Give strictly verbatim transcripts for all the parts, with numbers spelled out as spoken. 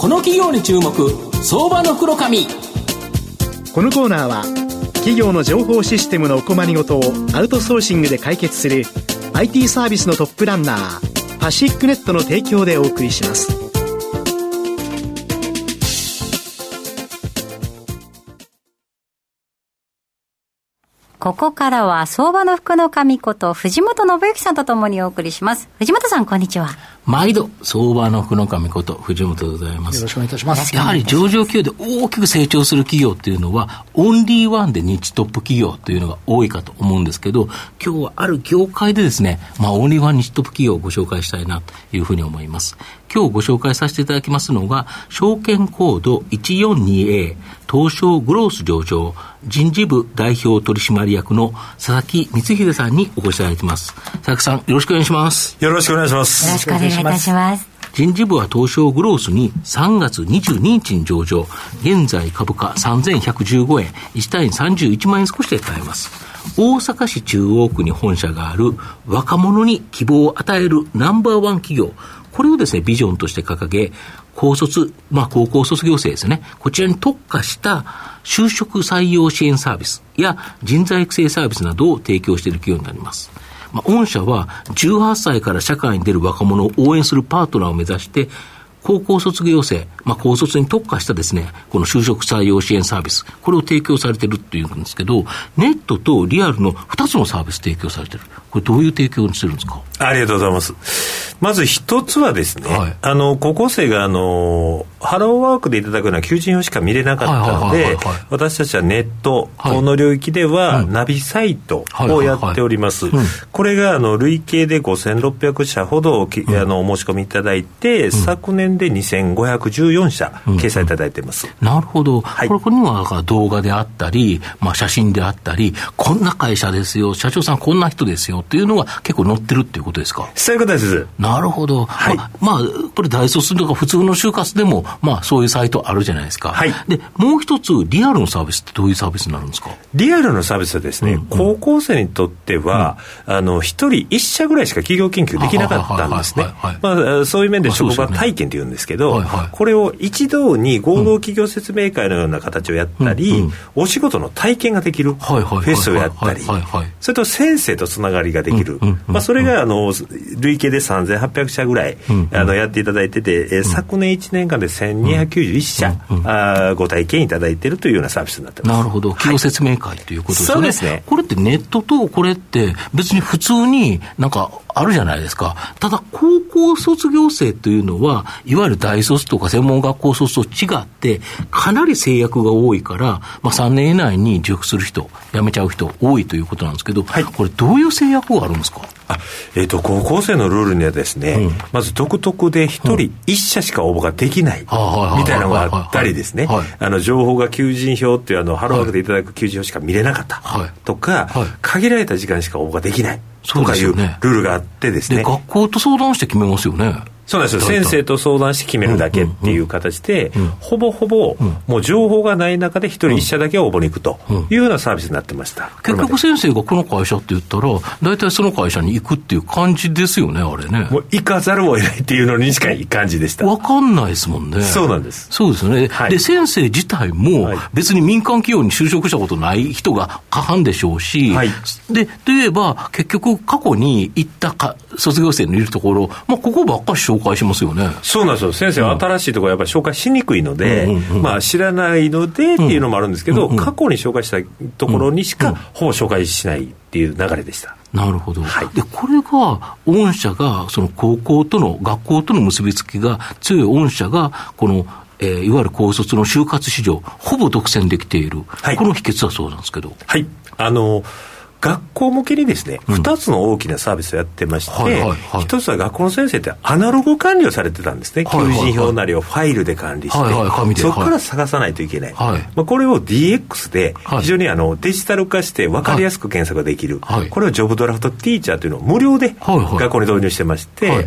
この企業に注目、相場の袋紙。 このコーナーは企業の情報システムのお困りごとをアウトソーシングで解決する アイティー サービスのトップランナーパシックネットの提供でお送りします。 ここからは相場の福の神こと藤本信之さんとともにお送りします。藤本さん、こんにちは。 毎度相場の福の神こと藤本でございます。 よろしくお願いいたします。 やはり上場企業で大きく成長する企業っていうのはオンリーワンでニッチトップ企業というのが多いかと思うんですけど、今日はある業界でですね、まあオンリーワンニッチトップ企業をご紹介したいなというふうに思います。今日ご紹介させていただきますのが証券コード いちよんにエー 東証グロース上場人事部代表取締役の佐々木光秀さんにお越しいただいています。佐々木さん、よろしくお願いします。 よろしくお願いします。 よろしくお願いいたします。 人事部は東証グロースにさんがつにじゅうににちに上場、現在株価さんぜんひゃくじゅうごえん、いち単位さんじゅういちまんえん少しで買えます。大阪市中央区に本社がある若者に希望を与えるナンバーワン企業、これをですねビジョンとして掲げ、高卒、まあ高校卒業生ですね、こちらに特化した就職採用支援サービスや人材育成サービスなどを提供している企業になります。まあ、御社はじゅうはっさいから社会に出る若者を応援するパートナーを目指して高校卒業生、まあ、高卒に特化したですね、この就職採用支援サービス、これを提供されているっていうんですけど、ネットとリアルのふたつのサービス提供されている。これどういう提供にしてるんですか？ ありがとうございます。まず一つはですね、はい、あの高校生があのハローワークでいただくような求人票しか見れなかったので、私たちはネット、はい、この領域では、うん、ナビサイトをやっております。これがあの累計でごせんろっぴゃくしゃほど、うん、あのお申し込みいただいて、うん、昨年でにせんごひゃくじゅうよんしゃ掲載いただいています。 うん、なるほど。はい、これには動画であったり、まあ、写真であったり、こんな会社ですよ、社長さんこんな人ですよっていうのが結構載ってるっていうことですか？ そういうことです。 なるほど。はい、まあ、まあ、これ大卒とか普通の就活でも、まあ、そういうサイトあるじゃないですか。はい、でもう一つリアルのサービスってどういうサービスになるんですか？ リアルのサービスはですね、うんうん、高校生にとっては、うん、あの一人一社ぐらいしか企業研究できなかったんですね。まあ、そういう面で職場体験というんですけど、はいはい、これを一堂に合同企業説明会のような形をやったり、うんうん、お仕事の体験ができるフェスをやったり、それと先生とつながりができる、うんうんうん、まあ、それがあの累計でさんぜんはっぴゃくしゃぐらい、うんうん、あのやっていただいてて、えー、昨年いちねんかんでせんにひゃくきゅうじゅういっしゃ、うんうん、あご体験いただいているというようなサービスになってます。 なるほど。企業説明会ということですね。 そうですね。 これってネットとこれって別に普通になんかあるじゃないですか。ただ高校卒業生というのはいわゆる大卒とか専門学校卒と違ってかなり制約が多いから、まあ、さんねん以内に受服する人辞めちゃう人多いということなんですけど、はい、これどういう制約があるんですか？ あ、えーと、高校生のルールにはですね、うん、まず独特で一人一社しか応募ができないみたいなのがあったりですね、あの情報が求人票っていうあのハローワークでいただく求人票しか見れなかったとか、はいはい、限られた時間しか応募ができないとかいうルールがあってですね。 で、学校と相談して決めますよね。 そうなんですよ。先生と相談して決めるだけっていう形で、うんうんうん、ほぼほぼ、うん、もう情報がない中で一人一社だけ応募に行くというようなサービスになってました。 結局先生がこの会社って言ったら大体その会社に行くっていう感じですよね、あれね。 もう行かざるを得ないっていうのに近い感じでした。 分かんないですもんね。 そうなんです。 そうですよね、はい、で先生自体も別に民間企業に就職したことない人が過半でしょうし、はい、でといえば結局過去に行ったか卒業生のいるところ、まあ、ここばっかり紹介しますよね。 そうなんですよ。先生は新しいところやっぱり紹介しにくいので、うんうんうん、まあ、知らないのでっていうのもあるんですけど、うんうん、過去に紹介したところにしかほぼ紹介しないっていう流れでした。 なるほど、はい、でこれが御社がその高校との学校との結びつきが強い御社がこの、えー、いわゆる高卒の就活市場ほぼ独占できている、はい、この秘訣はそうなんですけど、 はい、あの学校向けにですね、ふたつの大きなサービスをやってまして、うんはいはいはい、ひとつは学校の先生ってアナログ管理をされてたんですね。求人票なりをファイルで管理して、はいはいはい、そこから探さないといけない、はい、まあ、これを ディーエックス で非常にあのデジタル化して分かりやすく検索ができる、はい、これをジョブドラフトティーチャーというのを無料で学校に導入してまして、はいはい、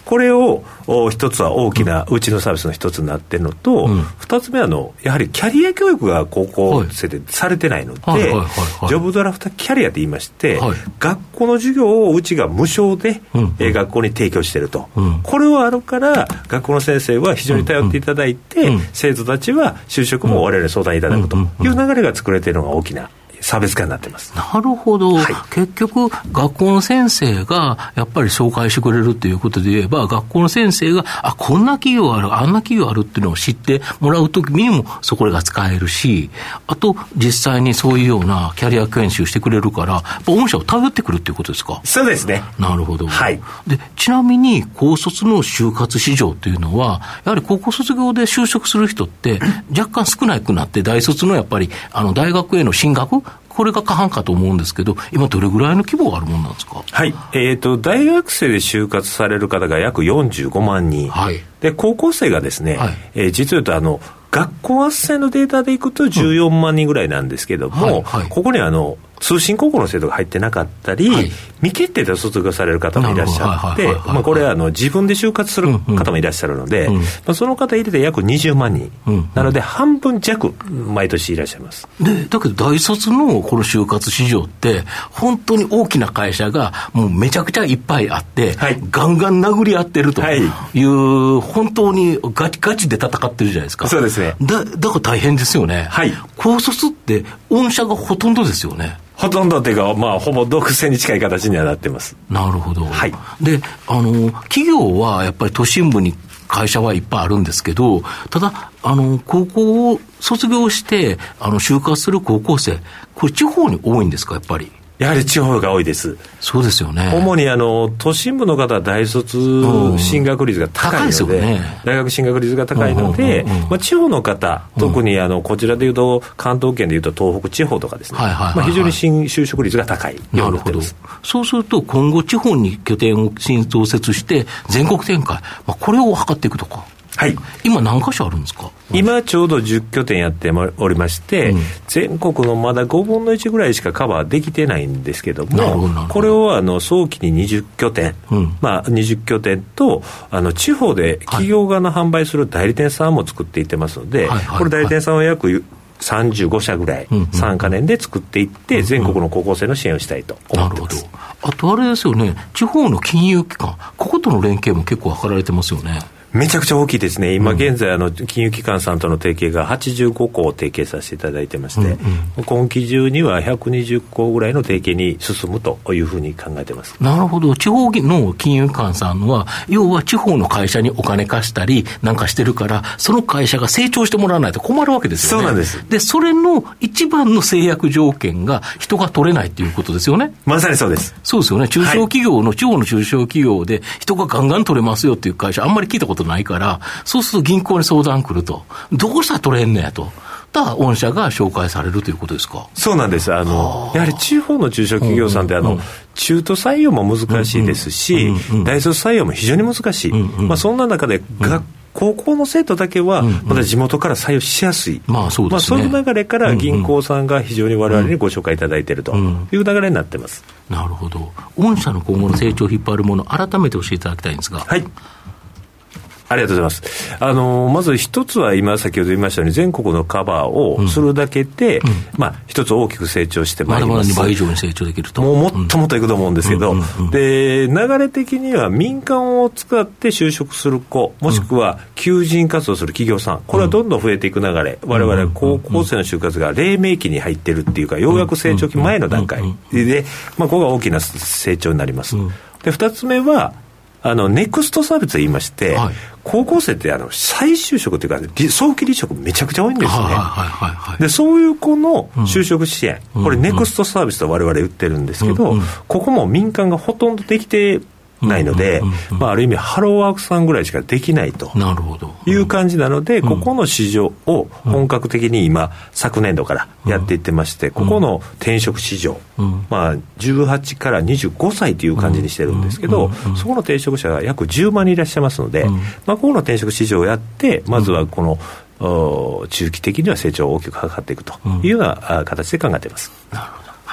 これを一つは大きなうちのサービスの一つになっているのと、うん、二つ目はあのやはりキャリア教育が高校生でされてないので、はいはいはいはい、ジョブドラフトキャリアと言いまして、はい、学校の授業をうちが無償で、うんえー、学校に提供していると、うん、これはあるから学校の先生は非常に頼っていただいて、うんうん、生徒たちは就職も我々に相談いただくという流れが作れているのが大きな差別化になってます。 なるほど、はい、結局学校の先生がやっぱり紹介してくれるということで言えば、学校の先生があこんな企業あるあんな企業あるっていうのを知ってもらうときにもそこが使えるし、あと実際にそういうようなキャリア研修してくれるからやっぱ御社を頼ってくるっていうことですか。 そうですね。 なるほど、 はい、 でちなみに高卒の就活市場というのはやはり高校卒業で就職する人って若干少なくなって大卒のやっぱりあの大学への進学これが過半かと思うんですけど、今どれぐらいの規模があるものなんですか。 はい、えーと、大学生で就活される方が約よんじゅうごまんにん、はい、で高校生がですね、はいえー、実を言うとあの学校斡旋のデータでいくとじゅうよんまんにんぐらいなんですけども、うんはいはい、ここにあの通信高校の生徒が入ってなかったり、はい、未決定で卒業される方もいらっしゃって、これはあの自分で就活する方もいらっしゃるので、うんうんまあ、その方入れて約にじゅうまんにん、うんうん、なので半分弱毎年いらっしゃいます。 でだけど大卒のこの就活市場って本当に大きな会社がもうめちゃくちゃいっぱいあって、はい、ガンガン殴り合ってるという、はい、本当にガチガチで戦ってるじゃないですか。 そうですね。 だ, だから大変ですよね、はい、高卒って御社がほとんどですよね。 ほとんどというか、まあ、ほぼ独占に近い形にはなってます。 なるほど、 はい、 であの企業はやっぱり都心部に会社はいっぱいあるんですけど、ただあの高校を卒業してあの就活する高校生これ地方に多いんですか。やっぱりやはり地方が多いです。 そうですよね。 主にあの都心部の方は大卒進学率が高いので、うん高いですよね、大学進学率が高いので、うんうんうんうんまあ、地方の方、特にあのこちらでいうと関東圏でいうと東北地方とかですね、はいはいはいはいまあ、非常に新就職率が高いようになっています。 なるほど。そうすると今後地方に拠点を増設して全国展開、まあ、これを図っていくとか。はい、今何箇所あるんですか。 今ちょうどじゅっきょてんやっておりまして、うん、全国のまだごぶんのいちぐらいしかカバーできてないんですけども、これをあの早期ににじゅっきょてん、うんまあ、にじゅっきょてんとあの地方で企業側の販売する代理店さんも作っていってますので、はい、これ代理店さんは約さんじゅうごしゃぐらいさんかねんで作っていって全国の高校生の支援をしたいと思ってます。 なるほど。あとあれですよね、地方の金融機関こことの連携も結構図られてますよね。 めちゃくちゃ大きいですね。今現在あの金融機関さんとの提携がはちじゅうごこを提携させていただいてまして、うんうん、今期中にはひゃくにじゅっこぐらいの提携に進むというふうに考えています。 なるほど。地方の金融機関さんは要は地方の会社にお金貸したりなんかしてるからその会社が成長してもらわないと困るわけですよね。 そうなんです。 でそれの一番の制約条件が人が取れないということですよね。 まさにそうです。 そうですよね。中小企業の、はい、地方の中小企業で人がガンガン取れますよっていう会社あんまり聞いたことないからそうすると銀行に相談来るとどうしたら取れんねやとだから御社が紹介されるということですか。 そうなんです。あのやはり地方の中小企業さんってあの、うんうん、中途採用も難しいですし、うんうんうん、大卒採用も非常に難しい、うんうんまあ、そんな中で学、うん高校の生徒だけはまだ地元から採用しやすい、 うんうんまあそうですねまあ、そういう流れから銀行さんが非常に我々にご紹介いただいているという流れになっています、 うんうん、なるほど。御社の今後の成長を引っ張るもの改めて教えていただきたいんですが。 はいありがとうございます。あのまず一つは今先ほど言いましたように全国のカバーをするだけで、うんうんまあ、一つ大きく成長してまいります。 まだまだにばい以上に成長できると。 もうもっともっといくと思うんですけど、うんうんうん、で流れ的には民間を使って就職する子もしくは求人活動する企業さんこれはどんどん増えていく流れ、我々高校生の就活が黎明期に入ってるっていうかようやく成長期前の段階で、まあ、ここが大きな成長になります。で二つ目はあのネクストサービスと言いまして、はい、高校生ってあの再就職というか早期離職めちゃくちゃ多いんですね、はいはいはいはい、でそういう子の就職支援、うん、これネクストサービスと我々言ってるんですけど、うんうん、ここも民間がほとんどできてないので、うんうんうんうんまあ、ある意味ハローワークさんぐらいしかできないという感じなので、うん、ここの市場を本格的に今、うん、昨年度からやっていってまして、うん、ここの転職市場、うんまあ、じゅうはちからにじゅうごさいという感じにしてるんですけど、うんうんうん、そこの転職者が約じゅうまんにんいらっしゃいますので、うんまあ、ここの転職市場をやってまずはこの、うん、中期的には成長を大きく図っていくというような形で考えています。 なるほど。はい、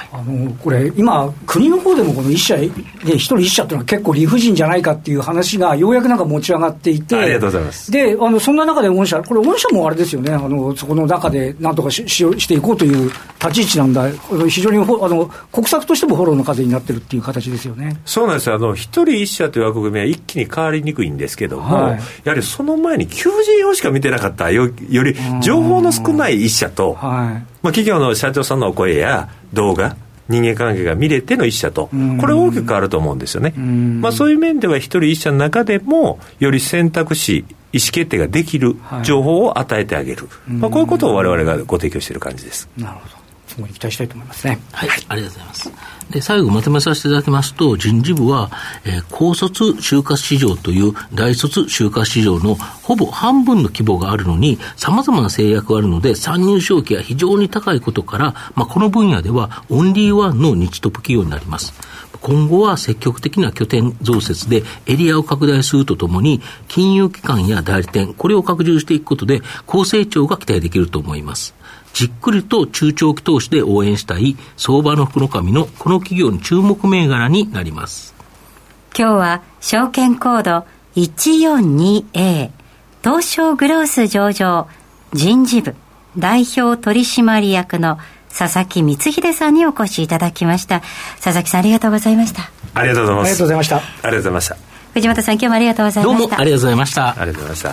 あのこれ今国の方でもこの一社で一人一社っていうのは結構理不尽じゃないかっていう話がようやくなんか持ち上がっていて、 ありがとうございます。 であのそんな中で御社これ御社もあれですよね、あのそこの中でなんとか し, し, していこうという立ち位置なんだ、非常にあの国策としてもフォローの風になってるっていう形ですよね。 そうなんですよ。あの一人一社という枠組みは一気に変わりにくいんですけども、はい、やはりその前に求人票しか見てなかったよより情報の少ない一社と、はい、まあ、企業の社長さんのお声や動画人間関係が見れての一社と、これ大きく変わると思うんですよね。まあ、そういう面では一人一社の中でもより選択肢意思決定ができる情報を与えてあげる、はい、まあ、こういうことを我々がご提供している感じです。 なるほど、そこに期待したいと思いますね。 はい、はい、ありがとうございます。で、最後まとめさせていただきますと、人事部は、えー、高卒就活市場という大卒就活市場のほぼ半分の規模があるのに、様々な制約があるので、参入障壁が非常に高いことから、まあ、この分野ではオンリーワンの日トップ企業になります。今後は積極的な拠点増設でエリアを拡大するとともに、金融機関や代理店、これを拡充していくことで、高成長が期待できると思います。じっくりと中長期投資で応援したい相場の福の神のこの企業の注目銘柄になります。 今日は証券コードいちよんにエー 東証グロース上場人事部代表取締役の佐々木光秀さんにお越しいただきました。佐々木さん、ありがとうございました。 ありがとうございます。 ありがとうございました。 ありがとうございました。 藤本さん、今日もありがとうございました。 どうもありがとうございました。 ありがとうございました。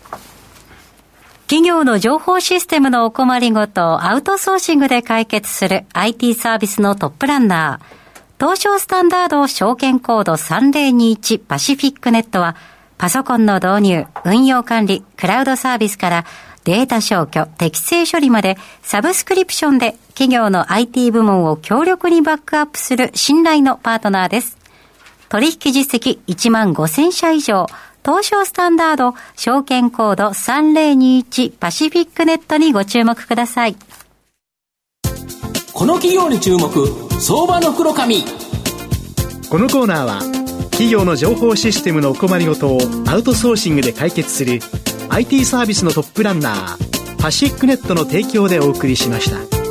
企業の情報システムのお困りごとをアウトソーシングで解決する アイティー サービスのトップランナー、東証スタンダード証券コードさんぜろにいちパシフィックネットは、パソコンの導入、運用管理、クラウドサービスからデータ消去、適正処理までサブスクリプションで企業の アイティー 部門を強力にバックアップする信頼のパートナーです。取引実績いちまんごせんしゃ以上、東証スタンダード証券コードさんぜろにいちパシフィックネットにご注目ください。 この企業に注目、相場の福の神。 このコーナーは企業の情報システムのお困りごとをアウトソーシングで解決する アイティー サービスのトップランナーパシフィックネットの提供でお送りしました。